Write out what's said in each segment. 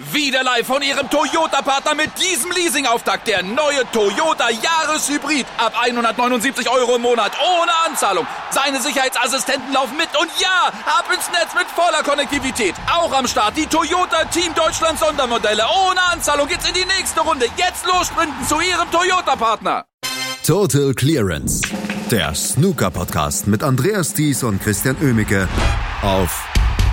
Wieder live von Ihrem Toyota-Partner mit diesem Leasing-Auftakt. Der neue Toyota Jahreshybrid. Ab 179 € im Monat. Ohne Anzahlung. Seine Sicherheitsassistenten laufen mit. Und ja, ab ins Netz mit voller Konnektivität. Auch am Start die Toyota Team Deutschland Sondermodelle. Ohne Anzahlung geht's in die nächste Runde. Jetzt los sprinten zu Ihrem Toyota-Partner. Total Clearance. Der Snooker-Podcast mit Andreas Thies und Christian Oemicke auf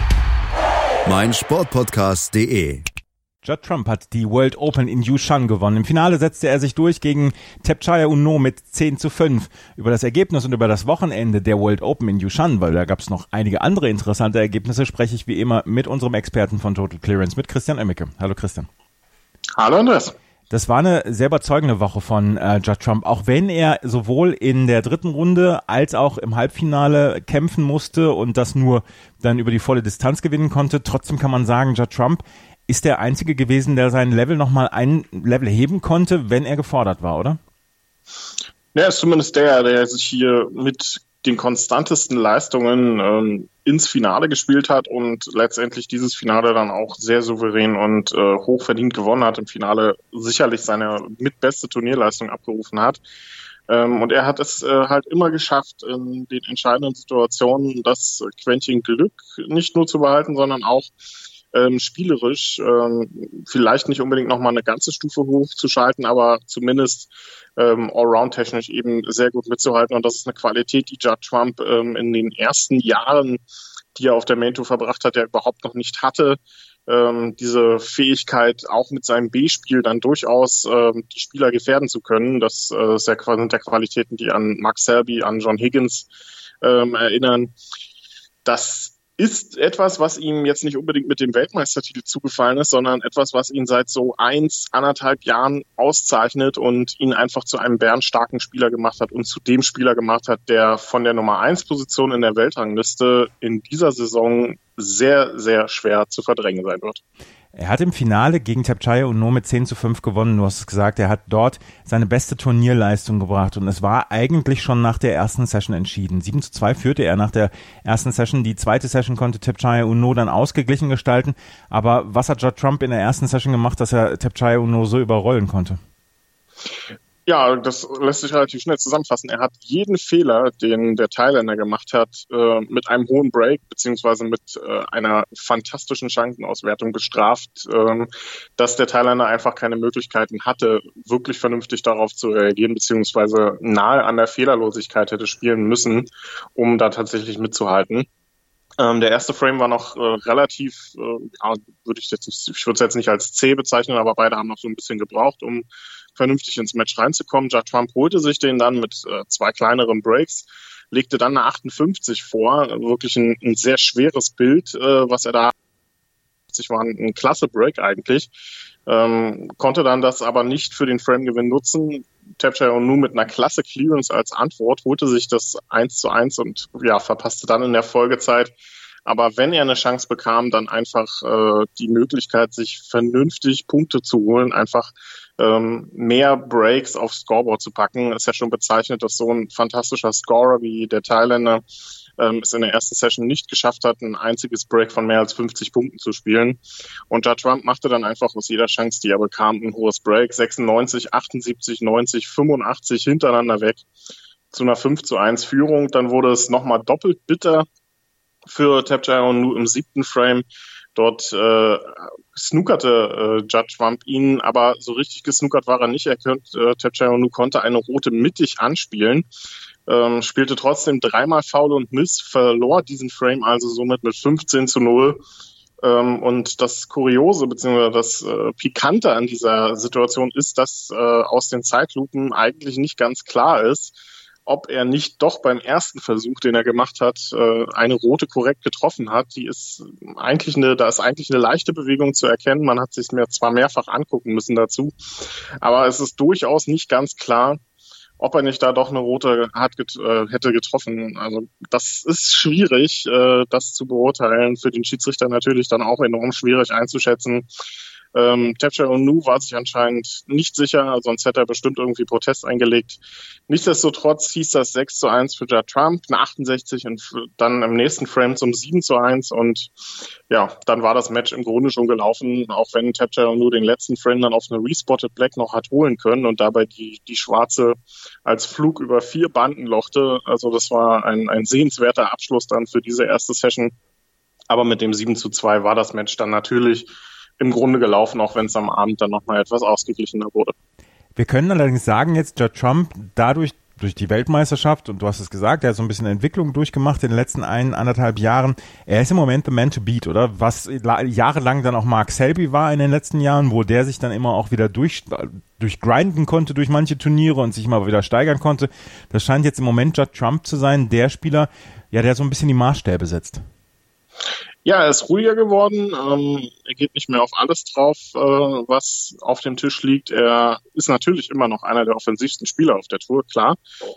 meinsportpodcast.de. Judd Trump hat die World Open in Yushan gewonnen. Im Finale setzte er sich durch gegen Thepchaiya Uno mit 10:5. Über das Ergebnis und über das Wochenende der World Open in Yushan, weil da gab es noch einige andere interessante Ergebnisse, spreche ich wie immer mit unserem Experten von Total Clearance, mit Christian Oemicke. Hallo Christian. Hallo Andreas. Das war eine sehr überzeugende Woche von Judd Trump, auch wenn er sowohl in der dritten Runde als auch im Halbfinale kämpfen musste und das nur dann über die volle Distanz gewinnen konnte. Trotzdem kann man sagen, Judd Trump ist der Einzige gewesen, der sein Level nochmal ein Level heben konnte, wenn er gefordert war, oder? Ja, er ist zumindest der sich hier mit den konstantesten Leistungen ins Finale gespielt hat und letztendlich dieses Finale dann auch sehr souverän und hochverdient gewonnen hat. Im Finale sicherlich seine mitbeste Turnierleistung abgerufen hat. Und er hat es halt immer geschafft, in den entscheidenden Situationen das Quäntchen Glück nicht nur zu behalten, sondern auch spielerisch vielleicht nicht unbedingt nochmal eine ganze Stufe hochzuschalten, aber zumindest allround-technisch eben sehr gut mitzuhalten. Und das ist eine Qualität, die Judd Trump in den ersten Jahren, die er auf der Main Tour verbracht hat, ja überhaupt noch nicht hatte. Diese Fähigkeit, auch mit seinem B-Spiel dann durchaus die Spieler gefährden zu können, das sind ja Qualitäten, die an Mark Selby, an John Higgins erinnern. Das ist etwas, was ihm jetzt nicht unbedingt mit dem Weltmeistertitel zugefallen ist, sondern etwas, was ihn seit so 1,5 Jahren auszeichnet und ihn einfach zu einem bärenstarken Spieler gemacht hat und zu dem Spieler gemacht hat, der von der Nummer 1 Position in der Weltrangliste in dieser Saison sehr, sehr schwer zu verdrängen sein wird. Er hat im Finale gegen Thepchaiya Uno mit 10:5 gewonnen. Du hast es gesagt, er hat dort seine beste Turnierleistung gebracht und es war eigentlich schon nach der ersten Session entschieden. 7:2 führte er nach der ersten Session. Die zweite Session konnte Thepchaiya Uno dann ausgeglichen gestalten. Aber was hat Judd Trump in der ersten Session gemacht, dass er Thepchaiya Uno so überrollen konnte? Ja, das lässt sich relativ schnell zusammenfassen. Er hat jeden Fehler, den der Thailänder gemacht hat, mit einem hohen Break beziehungsweise mit einer fantastischen Chancenauswertung bestraft, dass der Thailänder einfach keine Möglichkeiten hatte, wirklich vernünftig darauf zu reagieren, beziehungsweise nahe an der Fehlerlosigkeit hätte spielen müssen, um da tatsächlich mitzuhalten. Der erste Frame war noch relativ, ich würde es jetzt nicht als zäh bezeichnen, aber beide haben noch so ein bisschen gebraucht, um vernünftig ins Match reinzukommen. Judd Trump holte sich den dann mit 2 kleineren Breaks, legte dann eine 58 vor, wirklich ein sehr schweres Bild, was er da war ein klasse Break eigentlich, konnte dann das aber nicht für den Frame-Gewinn nutzen. Thepchaiya Uno mit einer klasse Clearance als Antwort holte sich das 1:1 und ja, verpasste dann in der Folgezeit. Aber wenn er eine Chance bekam, dann einfach die Möglichkeit, sich vernünftig Punkte zu holen, einfach mehr Breaks aufs Scoreboard zu packen. Ist ja schon bezeichnet, dass so ein fantastischer Scorer wie der Thailänder es in der ersten Session nicht geschafft hat, ein einziges Break von mehr als 50 Punkten zu spielen. Und Judd Trump machte dann einfach aus jeder Chance, die er bekam, ein hohes Break. 96, 78, 90, 85 hintereinander weg zu einer 5:1 Führung. Dann wurde es nochmal doppelt bitter für Thepchaiya Uno im 7. Frame. Dort snookerte Judd Trump ihn, aber so richtig gesnookert war er nicht. Thepchaiya Uno konnte eine rote mittig anspielen, spielte trotzdem 3-mal Foul und Miss, verlor diesen Frame also somit mit 15:0. Und das Kuriose bzw. das Pikante an dieser Situation ist, dass aus den Zeitlupen eigentlich nicht ganz klar ist, ob er nicht doch beim ersten Versuch, den er gemacht hat, eine rote korrekt getroffen hat. Da ist eigentlich eine leichte Bewegung zu erkennen. Man hat sich mir zwar mehrfach angucken müssen dazu, aber es ist durchaus nicht ganz klar, ob er nicht da doch eine rote hätte getroffen. Also das ist schwierig, das zu beurteilen. Für den Schiedsrichter natürlich dann auch enorm schwierig einzuschätzen. Tapchai Onu war sich anscheinend nicht sicher, sonst hätte er bestimmt irgendwie Protest eingelegt. Nichtsdestotrotz hieß das 6-1 für Judd Trump, eine 68 und dann im nächsten Frame zum 7-1 und ja, dann war das Match im Grunde schon gelaufen, auch wenn Tapchai Onu den letzten Frame dann auf eine Respotted Black noch hat holen können und dabei die Schwarze als Flug über 4 Banden lochte. Also das war ein sehenswerter Abschluss dann für diese erste Session. Aber mit dem 7-2 war das Match dann natürlich im Grunde gelaufen, auch wenn es am Abend dann nochmal etwas ausgeglichener wurde. Wir können allerdings sagen jetzt, Judd Trump durch die Weltmeisterschaft, und du hast es gesagt, er hat so ein bisschen Entwicklung durchgemacht in den letzten 1,5 Jahren. Er ist im Moment the man to beat, oder? Was jahrelang dann auch Mark Selby war in den letzten Jahren, wo der sich dann immer auch wieder durchgrinden konnte durch manche Turniere und sich immer wieder steigern konnte. Das scheint jetzt im Moment Judd Trump zu sein, der Spieler, ja, der so ein bisschen die Maßstäbe setzt. Ja, er ist ruhiger geworden. Er geht nicht mehr auf alles drauf, was auf dem Tisch liegt. Er ist natürlich immer noch einer der offensivsten Spieler auf der Tour, klar.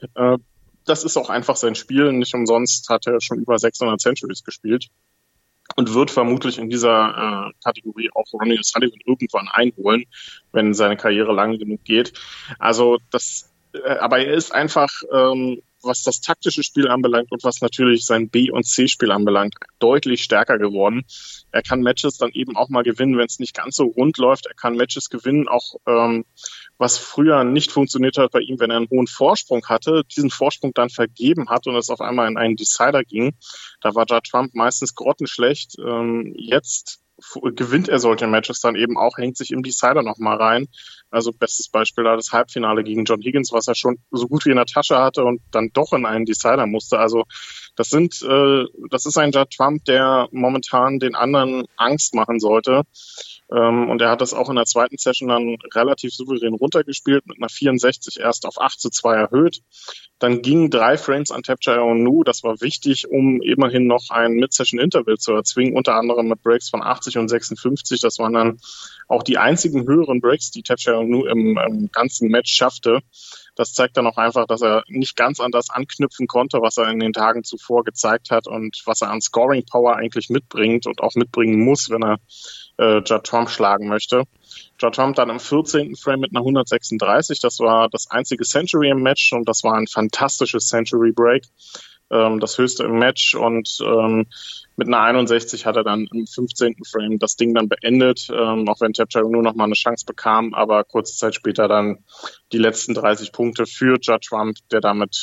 Das ist auch einfach sein Spiel. Nicht umsonst hat er schon über 600 Centuries gespielt und wird vermutlich in dieser Kategorie auch Ronnie O'Sullivan irgendwann einholen, wenn seine Karriere lange genug geht. Also aber er ist einfach, was das taktische Spiel anbelangt und was natürlich sein B- und C-Spiel anbelangt, deutlich stärker geworden. Er kann Matches dann eben auch mal gewinnen, wenn es nicht ganz so rund läuft. Er kann Matches gewinnen, auch was früher nicht funktioniert hat bei ihm, wenn er einen hohen Vorsprung hatte, diesen Vorsprung dann vergeben hat und es auf einmal in einen Decider ging. Da war Judd Trump meistens grottenschlecht. Jetzt gewinnt er solche Matches dann eben auch, hängt sich im Decider nochmal rein. Also bestes Beispiel da das Halbfinale gegen John Higgins, was er schon so gut wie in der Tasche hatte und dann doch in einen Decider musste. Also das ist ein Judd Trump, der momentan den anderen Angst machen sollte. Und er hat das auch in der zweiten Session dann relativ souverän runtergespielt, mit einer 64 erst auf 8-2 erhöht. Dann gingen 3 Frames an Tapchai Onu. Das war wichtig, um immerhin noch ein Mid-Session-Interval zu erzwingen, unter anderem mit Breaks von 80 und 56. Das waren dann auch die einzigen höheren Breaks, die Tapchai Onu im ganzen Match schaffte. Das zeigt dann auch einfach, dass er nicht ganz an das anknüpfen konnte, was er in den Tagen zuvor gezeigt hat und was er an Scoring Power eigentlich mitbringt und auch mitbringen muss, wenn er Judd Trump schlagen möchte. Judd Trump dann im 14. Frame mit einer 136. Das war das einzige Century im Match und das war ein fantastisches Century Break. Das höchste im Match und mit einer 61 hat er dann im 15. Frame das Ding dann beendet, auch wenn Tapchai nur noch mal eine Chance bekam, aber kurze Zeit später dann die letzten 30 Punkte für Judd Trump, der damit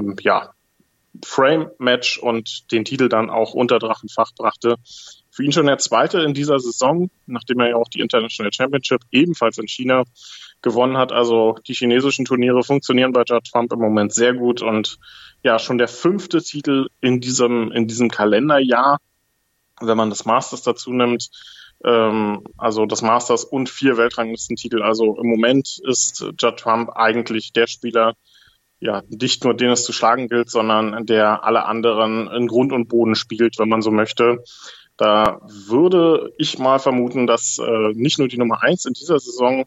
Frame-Match und den Titel dann auch unter Drachenfach brachte. Für ihn schon der zweite in dieser Saison, nachdem er ja auch die International Championship ebenfalls in China gewonnen hat. Also die chinesischen Turniere funktionieren bei Judd Trump im Moment sehr gut und ja, schon der 5. Titel in diesem Kalenderjahr, wenn man das Masters dazu nimmt, also das Masters und 4 Weltranglistentitel. Also im Moment ist Judd Trump eigentlich der Spieler, ja, nicht nur den es zu schlagen gilt, sondern der alle anderen in Grund und Boden spielt, wenn man so möchte. Da würde ich mal vermuten, dass nicht nur die Nummer 1 in dieser Saison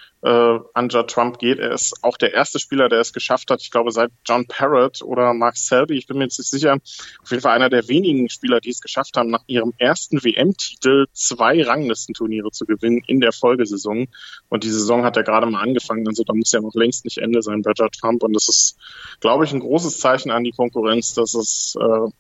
an Judd Trump geht. Er ist auch der erste Spieler, der es geschafft hat, ich glaube seit John Parrott oder Mark Selby, ich bin mir jetzt nicht sicher, auf jeden Fall einer der wenigen Spieler, die es geschafft haben, nach ihrem ersten WM-Titel 2 Ranglistenturniere zu gewinnen in der Folgesaison. Und die Saison hat ja gerade mal angefangen, also da muss ja noch längst nicht Ende sein bei Judd Trump. Und das ist, glaube ich, ein großes Zeichen an die Konkurrenz, dass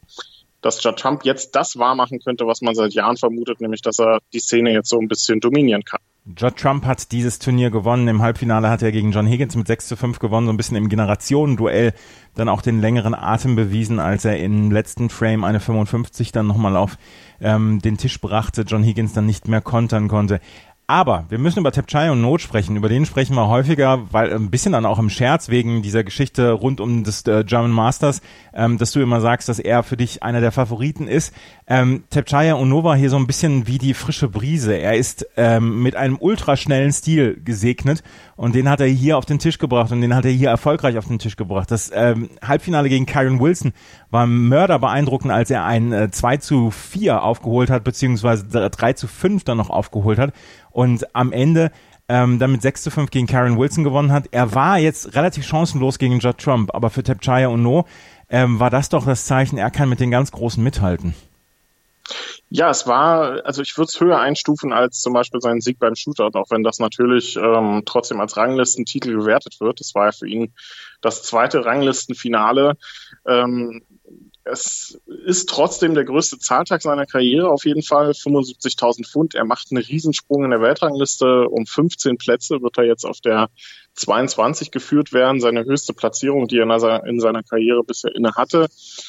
Judd Trump jetzt das wahrmachen könnte, was man seit Jahren vermutet, nämlich dass er die Szene jetzt so ein bisschen dominieren kann. Judd Trump hat dieses Turnier gewonnen. Im Halbfinale hat er gegen John Higgins mit 6-5 gewonnen, so ein bisschen im Generationenduell dann auch den längeren Atem bewiesen, als er im letzten Frame eine 55 dann nochmal auf den Tisch brachte, John Higgins dann nicht mehr kontern konnte. Aber wir müssen über Tapchai Ono sprechen. Über den sprechen wir häufiger, weil ein bisschen dann auch im Scherz wegen dieser Geschichte rund um das German Masters, dass du immer sagst, dass er für dich einer der Favoriten ist. Tapchai Ono war hier so ein bisschen wie die frische Brise. Er ist mit einem ultraschnellen Stil gesegnet und den hat er hier auf den Tisch gebracht und den hat er hier erfolgreich auf den Tisch gebracht. Das Halbfinale gegen Kyren Wilson war mörderbeeindruckend, als er ein 2-4 aufgeholt hat, beziehungsweise 3-5 dann noch aufgeholt hat. Und am Ende dann mit 6-5 gegen Kyren Wilson gewonnen hat. Er war jetzt relativ chancenlos gegen Judd Trump, aber für Tapchai Ono war das doch das Zeichen, er kann mit den ganz Großen mithalten. Ja, ich würde es höher einstufen als zum Beispiel seinen Sieg beim Shootout, auch wenn das natürlich trotzdem als Ranglistentitel gewertet wird. Das war ja für ihn das zweite Ranglistenfinale. Es ist trotzdem der größte Zahltag seiner Karriere auf jeden Fall, 75.000 Pfund. Er macht einen Riesensprung in der Weltrangliste. Um 15 Plätze wird er jetzt auf der 22 geführt werden, seine höchste Platzierung, die er in seiner Karriere bisher inne hatte.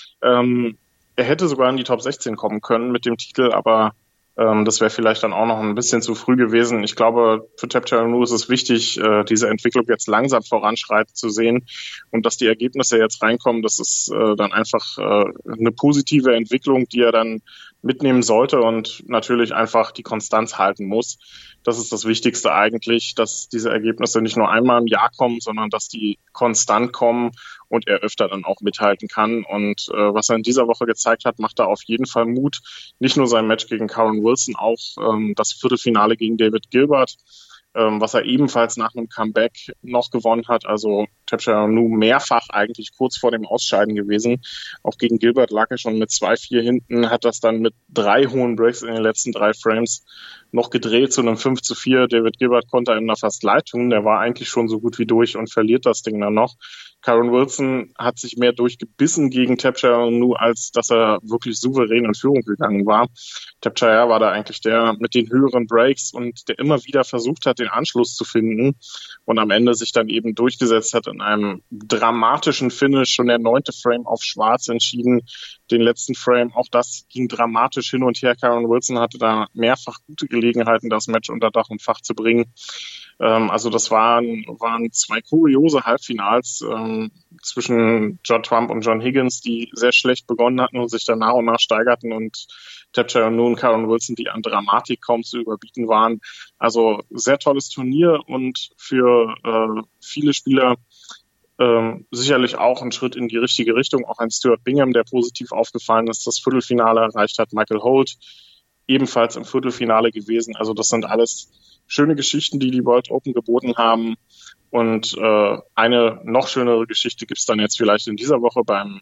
Er hätte sogar in die Top 16 kommen können mit dem Titel, aber das wäre vielleicht dann auch noch ein bisschen zu früh gewesen. Ich glaube, für Tapchai-Anoa'i ist es wichtig, diese Entwicklung jetzt langsam voranschreiten zu sehen und dass die Ergebnisse jetzt reinkommen. Das ist dann einfach eine positive Entwicklung, die er dann mitnehmen sollte und natürlich einfach die Konstanz halten muss. Das ist das Wichtigste eigentlich, dass diese Ergebnisse nicht nur einmal im Jahr kommen, sondern dass die konstant kommen und er öfter dann auch mithalten kann. Und was er in dieser Woche gezeigt hat, macht da auf jeden Fall Mut. Nicht nur sein Match gegen Kyren Wilson, auch das Viertelfinale gegen David Gilbert, was er ebenfalls nach einem Comeback noch gewonnen hat. Also Tapchai-Anoa'i mehrfach eigentlich kurz vor dem Ausscheiden gewesen. Auch gegen Gilbert lag er schon mit 2-4 hinten, hat das dann mit 3 hohen Breaks in den letzten 3 Frames noch gedreht zu einem 5-4. David Gilbert konnte ihm da fast leid tun. Der war eigentlich schon so gut wie durch und verliert das Ding dann noch. Kyren Wilson hat sich mehr durchgebissen gegen Tapchai-Anoa'i, als dass er wirklich souverän in Führung gegangen war. Tapchai war da eigentlich der mit den höheren Breaks und der immer wieder versucht hat, den Anschluss zu finden und am Ende sich dann eben durchgesetzt hat in einem dramatischen Finish. Schon der 9. Frame auf Schwarz entschieden. Den letzten Frame, auch das ging dramatisch hin und her. Kyren Wilson hatte da mehrfach gute Gelegenheiten, das Match unter Dach und Fach zu bringen. Also das waren 2 kuriose Halbfinals zwischen Judd Trump und John Higgins, die sehr schlecht begonnen hatten und sich dann nach und nach steigerten und Tapchai-Anoa'i und Kyren Wilson, die an Dramatik kaum zu überbieten waren. Also sehr tolles Turnier und für viele Spieler sicherlich auch ein Schritt in die richtige Richtung. Auch ein Stuart Bingham, der positiv aufgefallen ist, das Viertelfinale erreicht hat. Michael Holt ebenfalls im Viertelfinale gewesen. Also das sind alles schöne Geschichten, die die World Open geboten haben. Und eine noch schönere Geschichte gibt's dann jetzt vielleicht in dieser Woche beim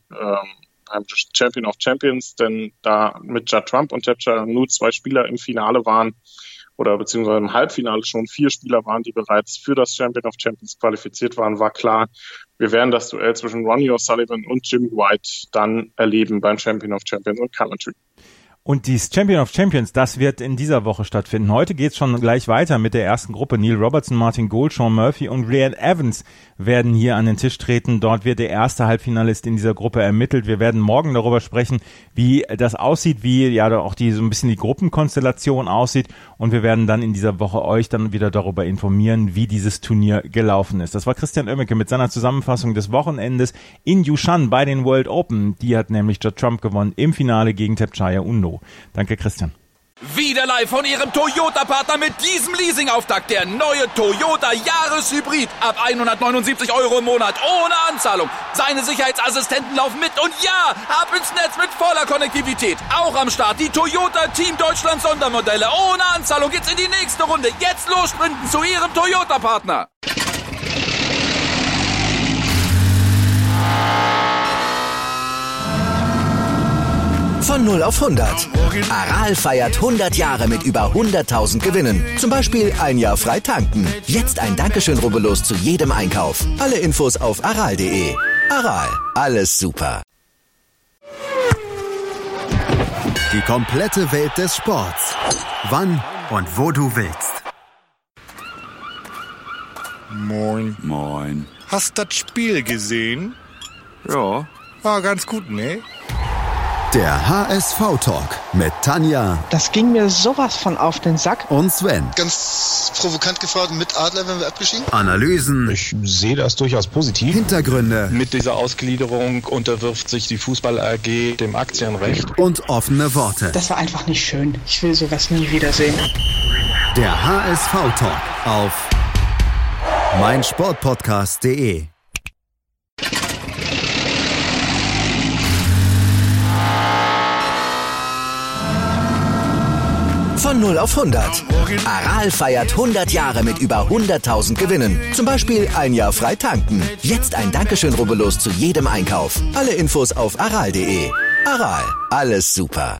Champion of Champions, denn da mit Judd Trump und Tapchai-Anoa'i 2 Spieler im Finale waren oder beziehungsweise im Halbfinale schon 4 Spieler waren, die bereits für das Champion of Champions qualifiziert waren, war klar, wir werden das Duell zwischen Ronnie O'Sullivan und Jimmy White dann erleben beim Champion of Champions und Coventry. Und die Champion of Champions, das wird in dieser Woche stattfinden. Heute geht's schon gleich weiter mit der ersten Gruppe. Neil Robertson, Martin Gould, Sean Murphy und Ryan Evans werden hier an den Tisch treten. Dort wird der erste Halbfinalist in dieser Gruppe ermittelt. Wir werden morgen darüber sprechen, wie das aussieht, wie ja auch so ein bisschen die Gruppenkonstellation aussieht. Und wir werden dann in dieser Woche euch dann wieder darüber informieren, wie dieses Turnier gelaufen ist. Das war Christian Oemeke mit seiner Zusammenfassung des Wochenendes in Yushan bei den World Open. Die hat nämlich Judd Trump gewonnen im Finale gegen Tapchai-Anoa'i. Danke, Christian. Wieder live von Ihrem Toyota-Partner mit diesem Leasing-Auftakt. Der neue Toyota Jahreshybrid. Ab 179 € im Monat. Ohne Anzahlung. Seine Sicherheitsassistenten laufen mit. Und ja, ab ins Netz mit voller Konnektivität. Auch am Start die Toyota Team Deutschland Sondermodelle. Ohne Anzahlung geht's in die nächste Runde. Jetzt los sprinten zu Ihrem Toyota-Partner. Von 0 auf 100. Aral feiert 100 Jahre mit über 100.000 Gewinnen. Zum Beispiel ein Jahr frei tanken. Jetzt ein Dankeschön, rubbellos zu jedem Einkauf. Alle Infos auf aral.de. Aral, alles super. Die komplette Welt des Sports. Wann und wo du willst. Moin. Moin. Hast das Spiel gesehen? Ja. War ganz gut, ne? Der HSV-Talk mit Tanja. Das ging mir sowas von auf den Sack. Und Sven. Ganz provokant gefragt, mit Adler werden wir abgeschieden? Analysen. Ich sehe das durchaus positiv. Hintergründe. Mit dieser Ausgliederung unterwirft sich die Fußball AG dem Aktienrecht. Und offene Worte. Das war einfach nicht schön. Ich will sowas nie wiedersehen. Der HSV-Talk auf meinsportpodcast.de. Von 0 auf 100. Aral feiert 100 Jahre mit über 100.000 Gewinnen. Zum Beispiel ein Jahr frei tanken. Jetzt ein Dankeschön, rubbellos zu jedem Einkauf. Alle Infos auf aral.de. Aral, alles super.